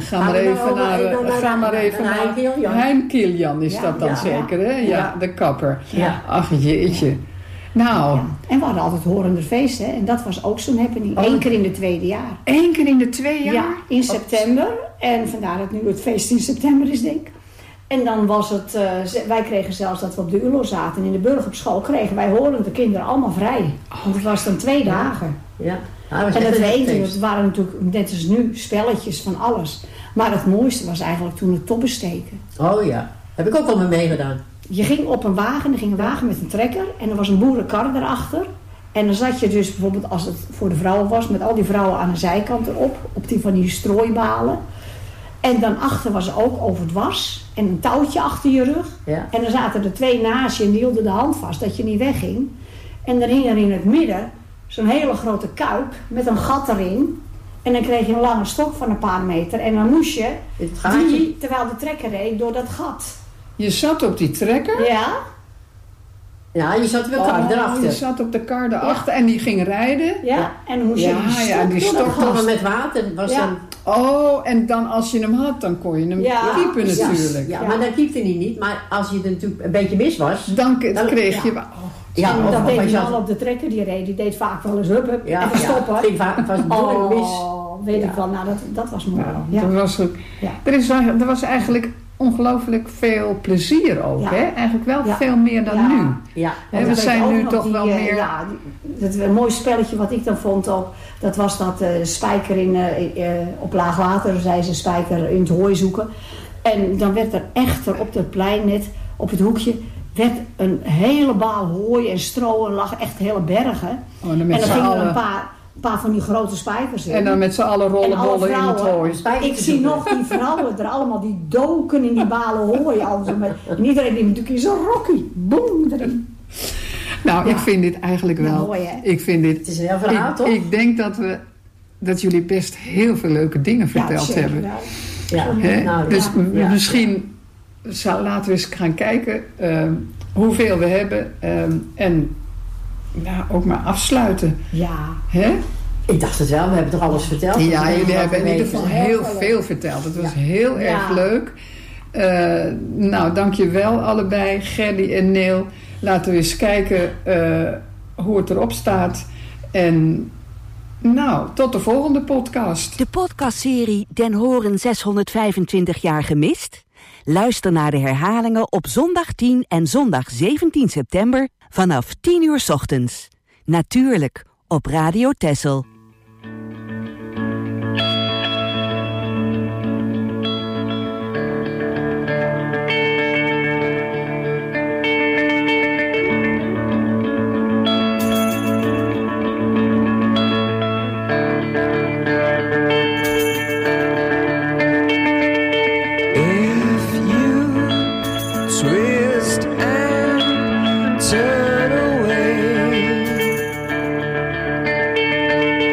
maar even naar Hein Kilian is dat dan zeker, hè? Ja, de kapper. Ja. Ach, jeetje. Nou. Ja. En we hadden altijd horender feesten. En dat was ook zo'n happening. 1 keer in het 2e jaar. 1 keer in de 2 jaar? Ja, in september. En vandaar dat nu het feest in september is, denk ik. En dan was het... wij kregen zelfs dat we op de ULO zaten. In de burger op school kregen wij horende kinderen allemaal vrij. Want het was dan 2 dagen. Ja. En dat het waren natuurlijk, net als nu, spelletjes van alles. Maar het mooiste was eigenlijk toen het toppensteken. Oh ja, heb ik ook al mee meegedaan. Je ging op een wagen, er ging een wagen met een trekker en er was een boerenkar daarachter. En dan zat je dus bijvoorbeeld, als het voor de vrouwen was, met al die vrouwen aan de zijkant erop, op die van die strooibalen. En dan achter was er ook over het was en een touwtje achter je rug. Ja. En dan zaten er 2 naast je en die hielden de hand vast, dat je niet wegging. En dan hing er in het midden zo'n hele grote kuip met een gat erin. En dan kreeg je een lange stok van een paar meter. En dan moest je, terwijl de trekker reed, door dat gat. Je zat op die trekker? Ja. Ja, je zat op de kar erachter. Je zat op de kar erachter en die ging rijden. Ja, en dan moest je die stok met water. Was dan... Oh, en dan als je hem had, dan kon je hem kiepen natuurlijk. Ja, maar dan kiepte hij niet. Maar als je er natuurlijk een beetje mis was... Dan kreeg je... Ja, dat deed die man op de trekker die reed. Die deed vaak wel eens huppen en stoppen. Ging vaak vast mis. Weet ik wel. Nou, dat was mooi. Er was eigenlijk ongelooflijk veel plezier ook. Hè? Eigenlijk wel veel meer dan nu. Ja. We zijn nu toch wel meer... Ja, een mooi spelletje wat ik dan vond ook. Dat was dat spijker op laag water. Zei ze spijker in het hooi zoeken. En dan werd er echter op het plein net, op het hoekje... werd een hele baal hooi en stro en lag echt hele bergen. Oh, en dan gingen er een paar van die grote spijkers in. En dan met z'n allen rollenbollen in het hooi. Ik zie nog die vrouwen er allemaal, die doken in die balen hooi. En iedereen die natuurlijk in zo'n rokkie. Boem, erin. Nou, ik vind dit eigenlijk wel... Mooi, hè? Ik vind dit... Het is een heel verhaal, toch? Ik denk dat jullie best heel veel leuke dingen verteld hebben. Dus misschien... laten we eens gaan kijken hoeveel we hebben en ook maar afsluiten. Ja. Hè? Ik dacht het wel, we hebben toch alles verteld? Ja, jullie hebben in ieder geval heel veel verteld. Het was heel erg leuk. Nou, dank je wel allebei, Gerdy en Neel. Laten we eens kijken hoe het erop staat. En nou, tot de volgende podcast. De podcastserie Den Horen 625 jaar gemist... Luister naar de herhalingen op zondag 10 en zondag 17 september vanaf 10 uur 's ochtends. Natuurlijk op Radio Texel. Turn away.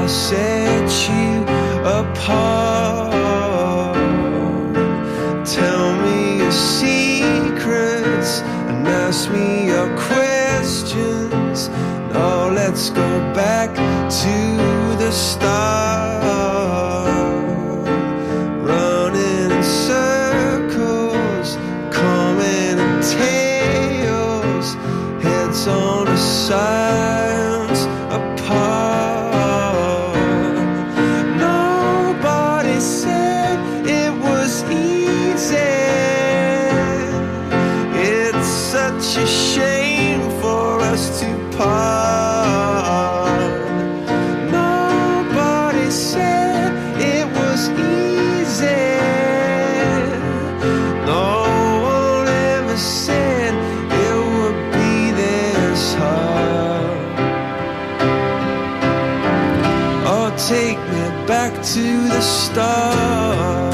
set you apart. Tell me your secrets and ask me your questions. Now let's go back to the start. Running in circles, coming in tails, heads on the sides apart. Nobody said it was easy. It's such a shame for us to part. Nobody said it was easy. No one ever said it would be this hard. Oh, take me back to the start.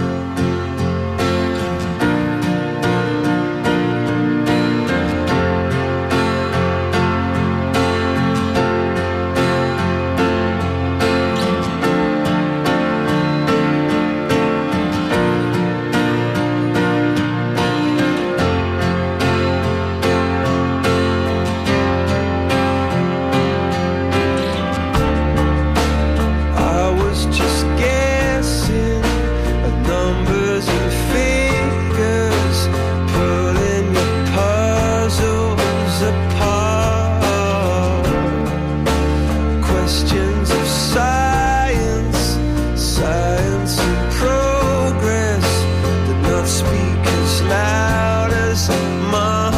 I was just guessing at numbers and figures, pulling your puzzles apart. Questions of science, science and progress did not speak as loud as my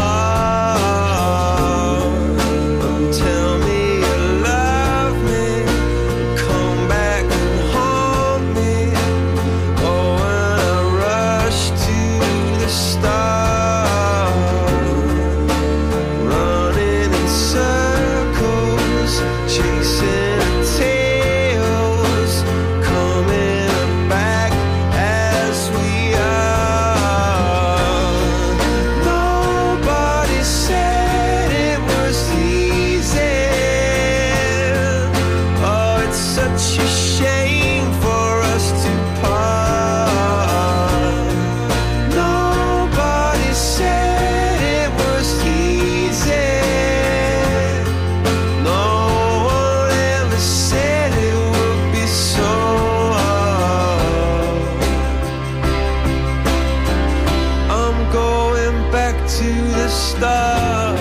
heart. Tell me you love me, come back and haunt me. Oh, when I rush to the start, running in circles, chasing tails, coming back as we are. Nobody said it was easy. Oh, it's such a shame for us to part. Nobody said it was easy. No one ever said it would be so hard. I'm going back to the start.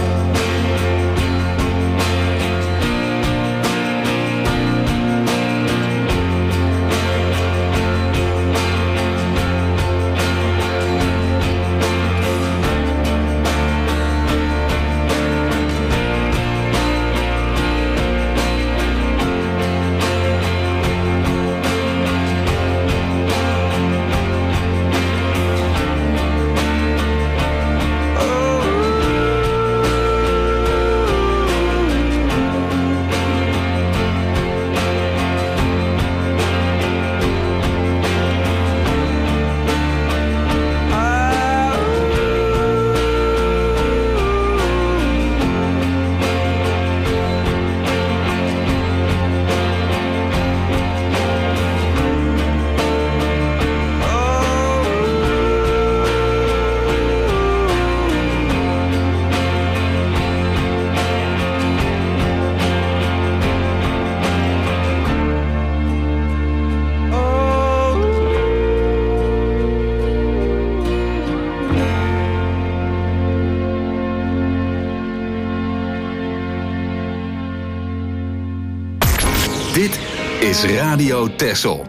Dit is Radio Texel.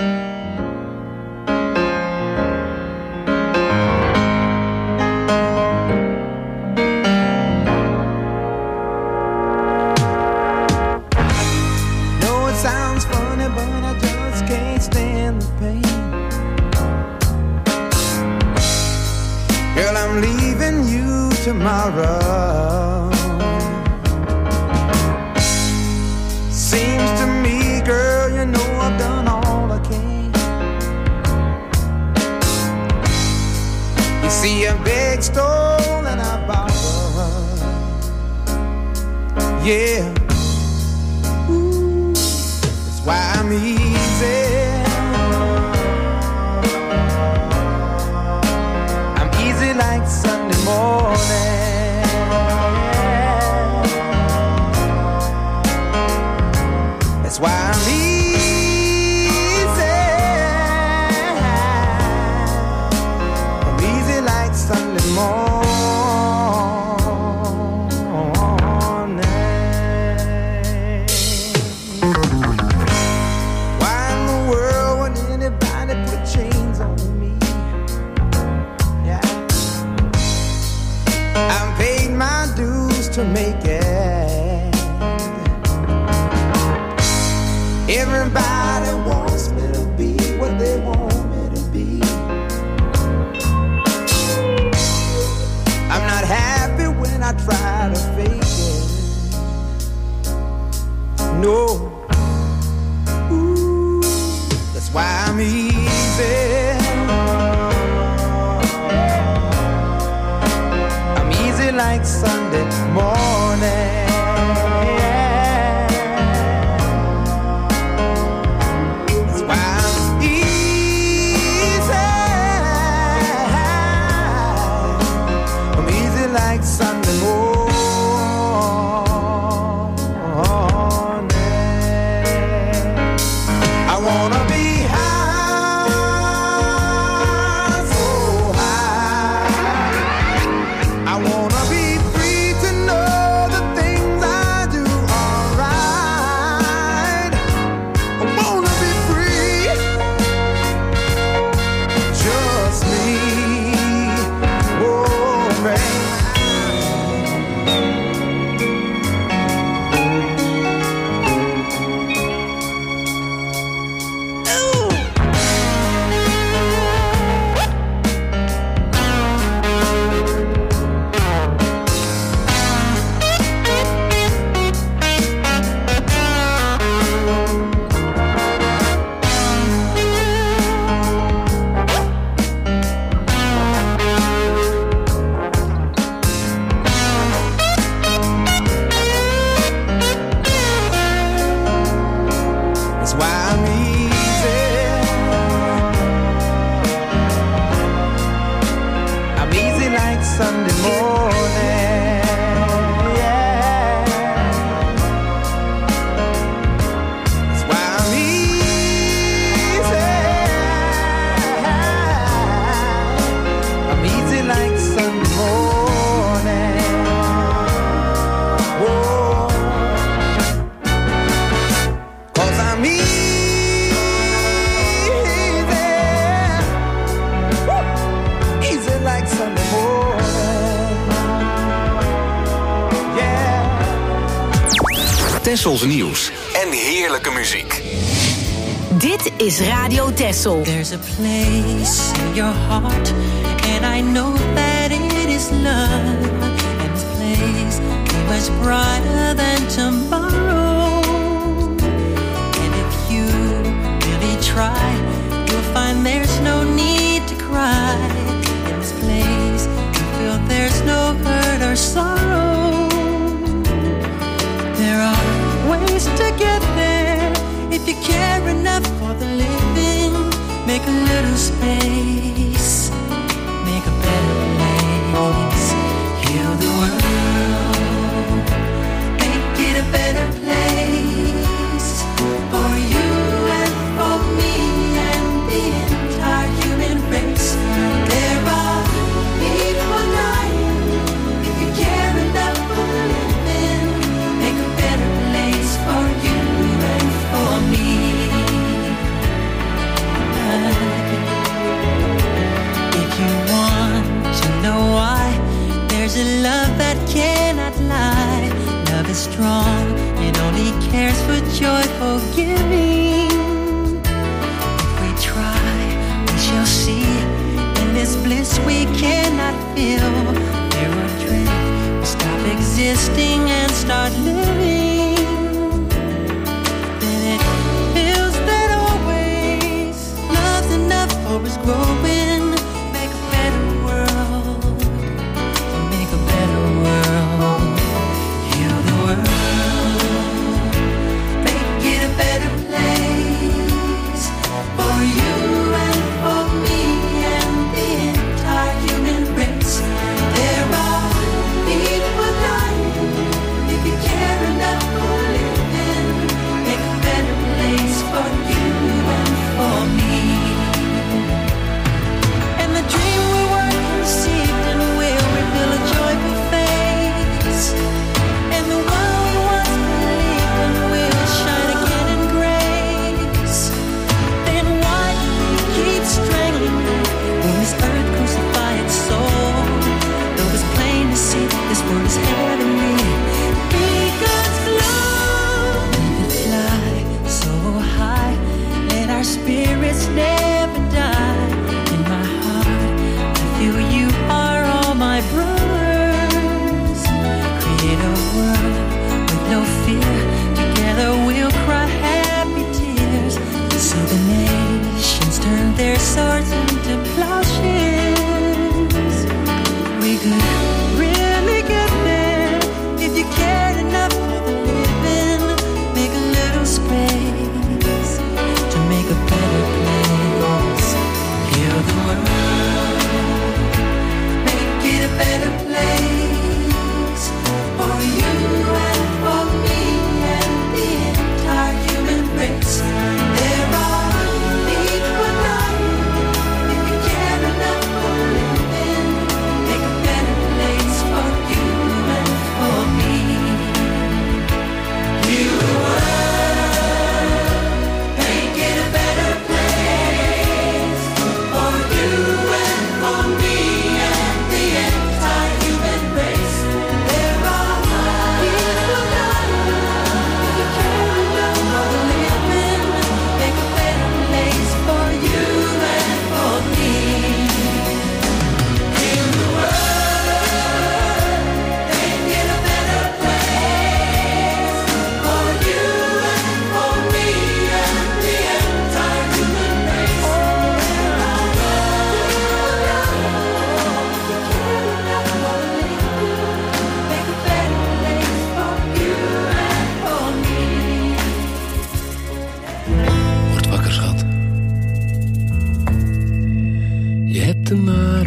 No, it sounds funny, but I just can't stand the pain. Girl, I'm leaving you tomorrow. Seems to me, girl, you know I've done all I can. You see a big stone and I borrow. Yeah. Ooh, it's why I'm easy. I'm easy like Sunday morning. That's why I'm easy. I'm easy like Sunday morning. To make it. Everybody wants me to be what they want me to be. I'm not happy when I try to fake it. No. Ooh, that's why I'm easy. I'm easy like Sunday morning. That's why I'm easy. I'm easy like Sunday morning. I wanna be high, so high. I wanna be free to know the things I do are right. I wanna be free, just me, oh man. That's why I'm easy. I'm easy like Sunday morning. Yeah. That's why I'm easy. I'm easy like Sunday morning. Whoa. 'Cause I'm easy. Woo. Easy like Sunday morning. Yeah. Tessels nieuws en heerlijke muziek. Dit is Radio Tessel. There's a place in your heart, and I know that it is love. And this place is much brighter than tomorrow. And if you really try, you'll find there's no need to cry. In this place, you feel there's no hurt or sorrow. There are ways to get there if you care enough for the living. Make a little space, make a better place. Heal the world, make it a better place for you and for me and the entire human race. There are people dying. If you care enough for the living, make a better place for you and for me. If you want to know why, there's a love that cannot lie. Love is strong, it only cares for joyful giving. If we try, we shall see. In this bliss we cannot feel. There will drift, we stop existing and start living. Then it feels that always love's enough for us growing. Make a better world, make a better world. Heal the world, make it a better place.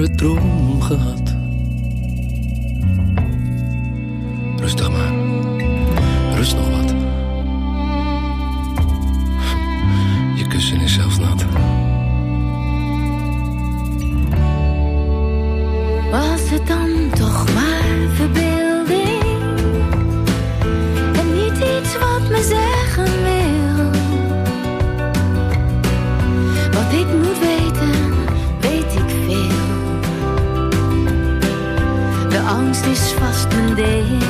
donkere droom gehad. Rustig maar, rust nog wat. Je kussen is zelfs nat. Was het dan toch maar verbeelding? En niet iets wat me zeggen wil. Wat ik moet weten, weet ik veel. De angst is vast een deel.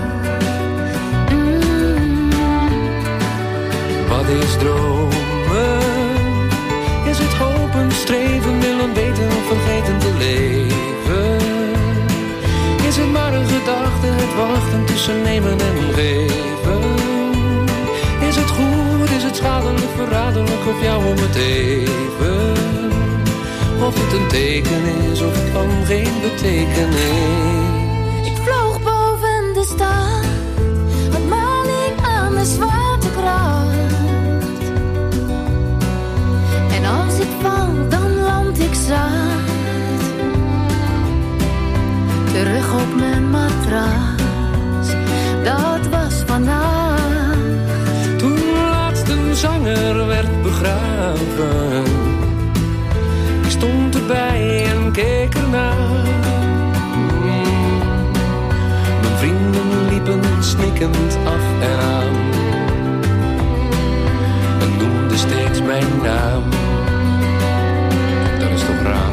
Wat is dromen? Is het hopen, streven, willen weten of vergeten te leven? Is het maar een gedachte, het wachten tussen nemen en geven? Is het goed, is het schadelijk, verraderlijk of jou om het even? Of het een teken is of het van geen betekenis? Ik vloog boven de stad, had maling aan de zwaartekracht. En als ik val, dan land ik zacht. Terug op mijn matras, dat was vannacht. Toen laatst een zanger werd begraven, ik stond erbij en keek ernaar. Mijn vrienden liepen snikkend af en aan en noemden steeds mijn naam. Dat is toch raar.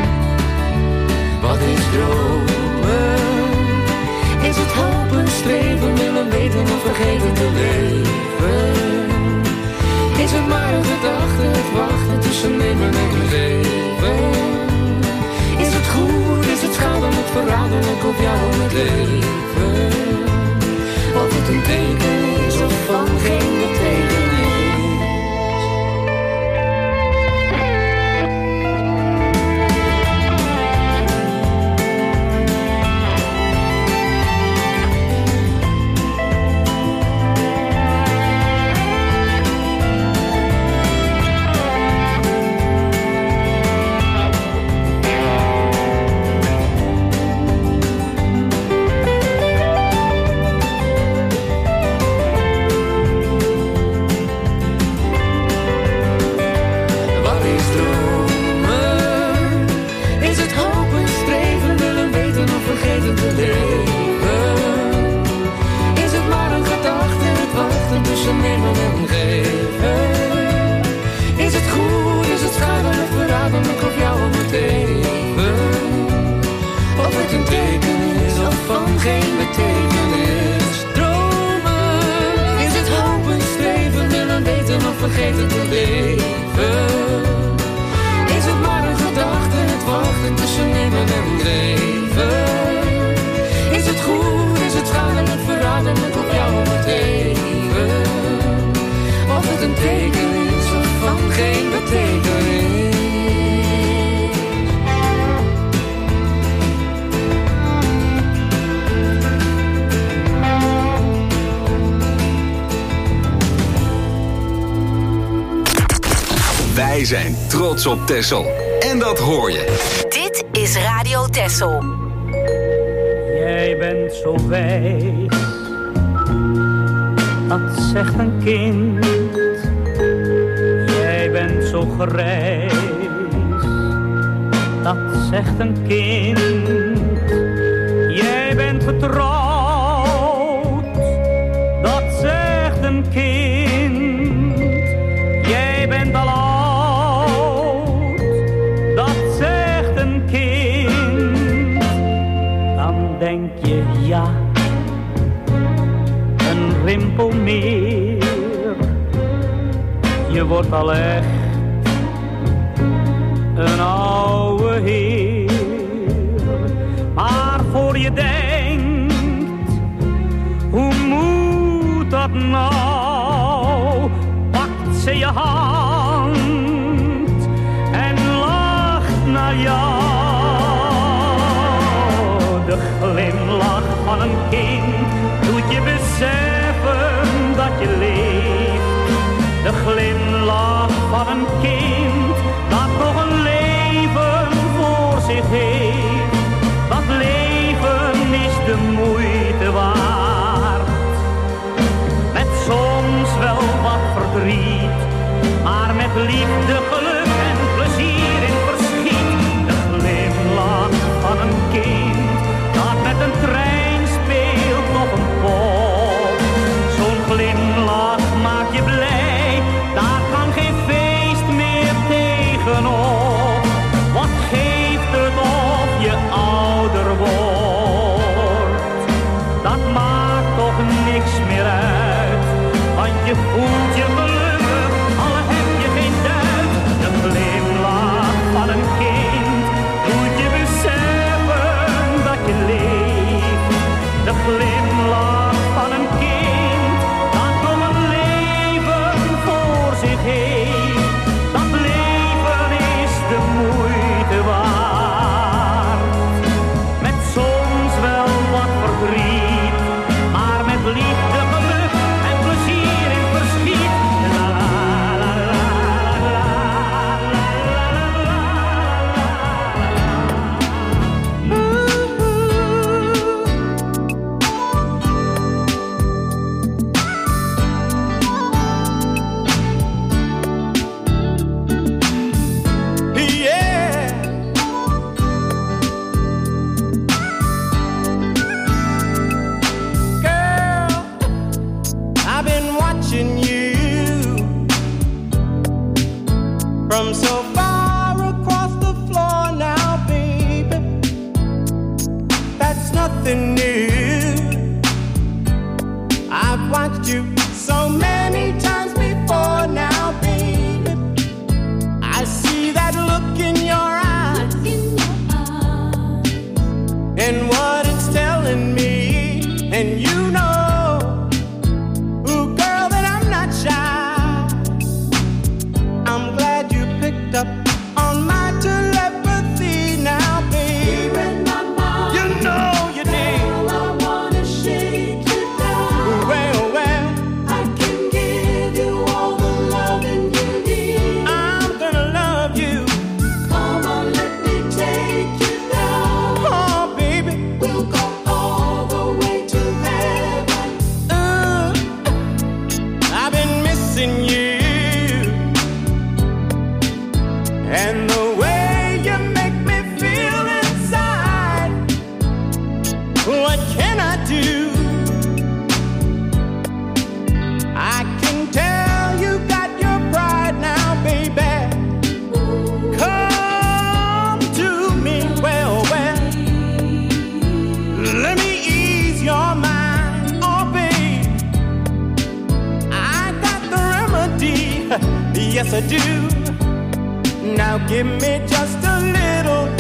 Wat is dromen? Is het hopen, streven, willen weten of vergeten te leven? Is het maar een gedachte, het wachten tussen nemen en geven? Is het goed, is het schadelijk, verraderlijk of jou om het leven? Of het een teken is of van geen betekenis? Vergeten te leven. Is het maar een gedachte, het wachten tussen nemen en geven? Is het goed, is het schadelijk, verraderlijk op jou om het even? Of het een teken is of van geen betekenis? Wij zijn trots op Texel. En dat hoor je. Dit is Radio Texel. Jij bent zo wijs, dat zegt een kind. Jij bent zo grijs, dat zegt een kind. Jij bent getrouwd, dat zegt een kind. Jij bent al oud, dat zegt een kind. Dan denk je ja, een rimpel meer. Je wordt al echt een oude heer. Maar voor je denkt, hoe moet dat nou? Pakt ze je hand en lacht naar jou. De glimlach van een kind doet je beseffen dat je leeft. De glimlach van een kind dat nog een leven voor zich heeft. I've been watching you from so far across the floor now, baby. That's nothing new. I've watched you so many times before now, baby. I see that look in your eyes, and what it's telling me, and you know, ooh, girl, that I'm not shy. I'm glad you picked up on my telepathy now, baby. You know you did. Girl, I wanna shake you down. Well, I can give you all the loving you need. I'm gonna love you. Come on, let me take you down. Oh, baby. We'll go all the way to heaven. I've been missing you, and the way you make me feel inside. What can I do? I can tell you got your pride now, baby. Come to me, well, let me ease your mind, oh babe. I got the remedy, yes I do. Now give me just a little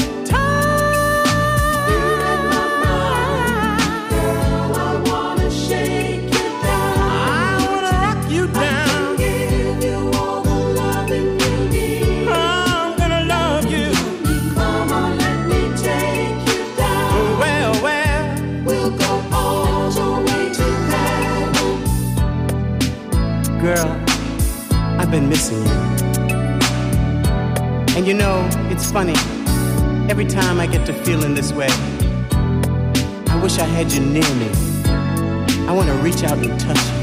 Girl, I wanna shake you down. I wanna rock you down. Give you all the loving you need. I'm gonna love you. Come on, let me take you down. Well, We'll go all the way to heaven. girl, I've been missing you. And you know, it's funny. Every time I get to feeling this way, I wish I had you near me. I want to reach out and touch you.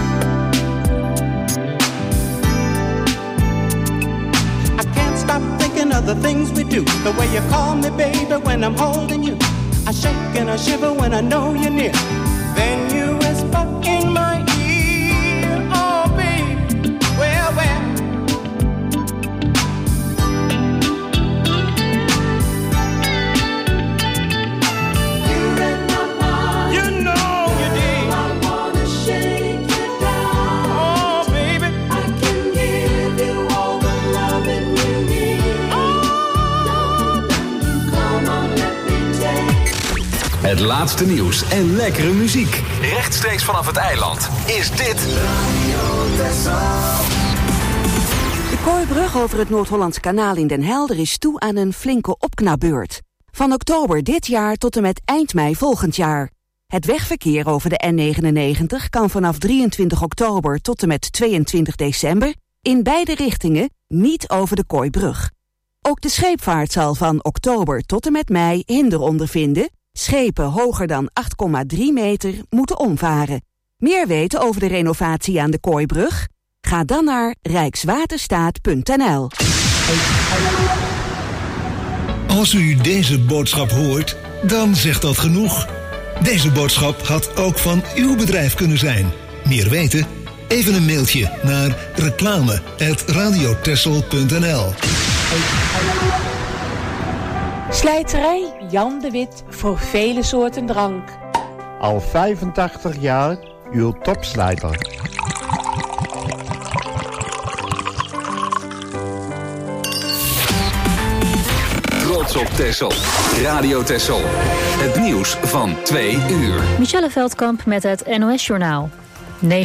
I can't stop thinking of the things we do. The way you call me, baby, when I'm holding you. I shake and I shiver when I know you're near. Then you whisper in my ear, oh, babe, well. You read my mind. You know you did. I wanna shake you down. Oh, baby. I can give you all the loving you need. Come on, let me take. Het laatste nieuws en lekkere muziek. Rechtstreeks vanaf het eiland is dit De Kooibrug over het Noord-Hollandse kanaal in Den Helder is toe aan een flinke opknapbeurt. Van oktober dit jaar tot en met eind mei volgend jaar. Het wegverkeer over de N99 kan vanaf 23 oktober tot en met 22 december... in beide richtingen niet over de Kooibrug. Ook de scheepvaart zal van oktober tot en met mei hinder ondervinden. Schepen hoger dan 8,3 meter moeten omvaren. Meer weten over de renovatie aan de Kooibrug? Ga dan naar rijkswaterstaat.nl. Als u deze boodschap hoort, dan zegt dat genoeg. Deze boodschap had ook van uw bedrijf kunnen zijn. Meer weten? Even een mailtje naar reclame@radiotessel.nl. Slijterij Jan de Wit voor vele soorten drank. Al 85 jaar uw topslijter. Trots op Texel. Radio Texel. Het nieuws van 2 uur. Michelle Veldkamp met het NOS-journaal.